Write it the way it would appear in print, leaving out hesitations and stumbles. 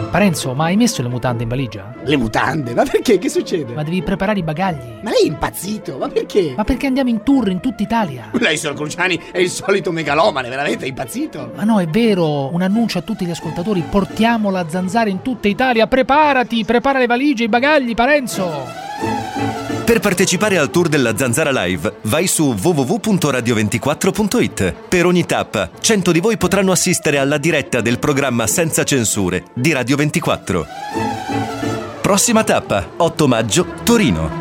Parenzo, ma hai messo le mutande in valigia? Le mutande? Ma perché? Che succede? Ma devi preparare i bagagli. Ma lei è impazzito? Ma perché? Ma perché andiamo in tour in tutta Italia? Lei, signor Cruciani, è il solito megalomane, veramente è impazzito? Ma no, è vero, un annuncio a tutti gli ascoltatori: portiamo la Zanzara in tutta Italia. Preparati, prepara le valigie, i bagagli, Parenzo. Per partecipare al tour della Zanzara Live, vai su www.radio24.it. Per ogni tappa, 100 di voi potranno assistere alla diretta del programma Senza Censure di Radio 24. Prossima tappa, 8 maggio, Torino.